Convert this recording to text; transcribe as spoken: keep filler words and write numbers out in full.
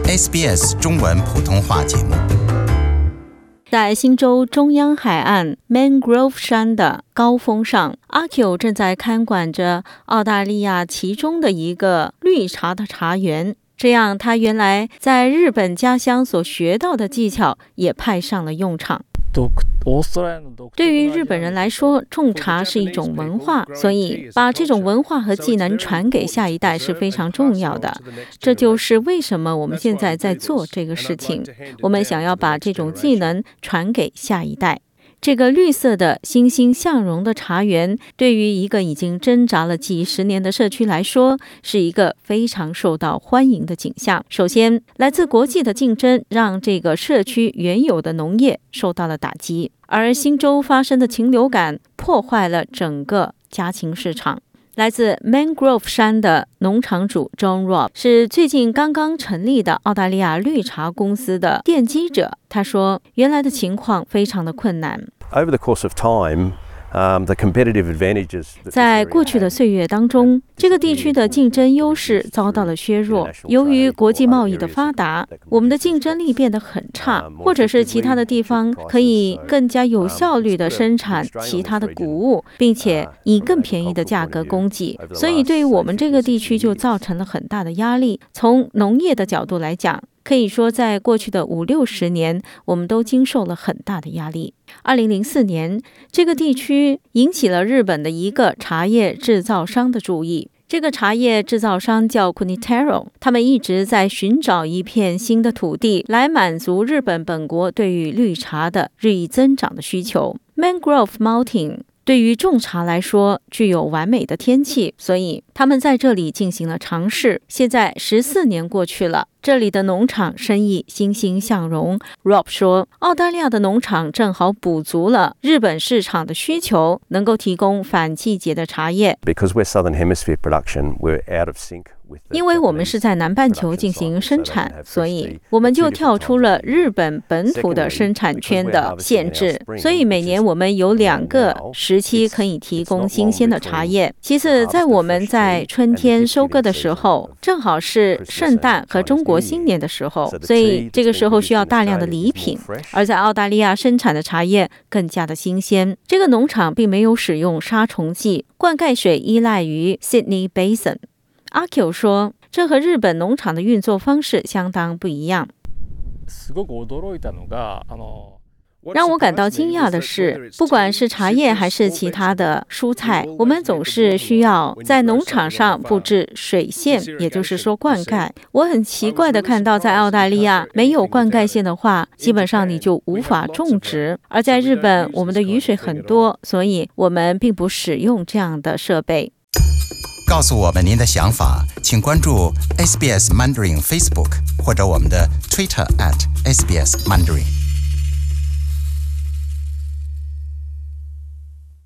S B S 中文普通话节目。 在新州中央海岸 Mangrove 山的高峰上，阿 Q 正在看管着澳大利亚其中的一个绿茶的茶园，这样他原来在日本家乡所学到的技巧也派上了用场。对于日本人来说，种茶是一种文化，所以把这种文化和技能传给下一代是非常重要的。这就是为什么我们现在在做这个事情，我们想要把这种技能传给下一代。这个绿色的欣欣向荣的茶园，对于一个已经挣扎了几十年的社区来说，是一个非常受到欢迎的景象。首先，来自国际的竞争让这个社区原有的农业受到了打击，而新州发生的禽流感破坏了整个家禽市场。来自 Mangrove 山的农场主 John Robb 是最近刚刚成立的澳大利亚绿茶公司的奠基者。他说，原来的情况非常的困难。 Over the course of time, um, the competitive advantages 在过去的岁月当中，这个地区的竞争优势遭到了削弱。由于国际贸易的发达，我们的竞争力变得很差，或者是其他的地方可以更加有效率地生产其他的谷物，并且以更便宜的价格供给，所以对于我们这个地区就造成了很大的压力。从农业的角度来讲，可以说在过去的五六十年，我们都经受了很大的压力。二零零四年，这个地区引起了日本的一个茶叶制造商的注意。这个茶叶制造商叫 Kunitaro， 他们一直在寻找一片新的土地来满足日本本国对于绿茶的日益增长的需求。Mangrove Mountain对于种茶来说具有完美的天气，所以他们在这里进行了尝试。现在十四年过去了，这里的农场生意欣欣向荣。 Rob 说，澳大利亚的农场正好补足了日本市场的需求，能够提供反季节的茶叶。 Because we're Southern Hemisphere production, we're out of sync。 因为我们是在南半球进行生产，所以我们就跳出了日本本土的生产圈的限制，所以每年我们有两个时期可以提供新鲜的茶叶。其次，在我们在春天收割的时候，正好是圣诞和中国新年的时候，所以这个时候需要大量的礼品，而在澳大利亚生产的茶叶更加的新鲜。这个农场并没有使用杀虫剂，灌溉水依赖于 Sydney Basin。阿 Q 说，这和日本农场的运作方式相当不一样。让我感到惊讶的是，不管是茶叶还是其他的蔬菜，我们总是需要在农场上布置水线，也就是说灌溉。我很奇怪的看到，在澳大利亚没有灌溉线的话，基本上你就无法种植。而在日本，我们的雨水很多，所以我们并不使用这样的设备。 告诉我们您的想法，请关注 S B S Mandarin Facebook 或者我们的 Twitter at S B S Mandarin。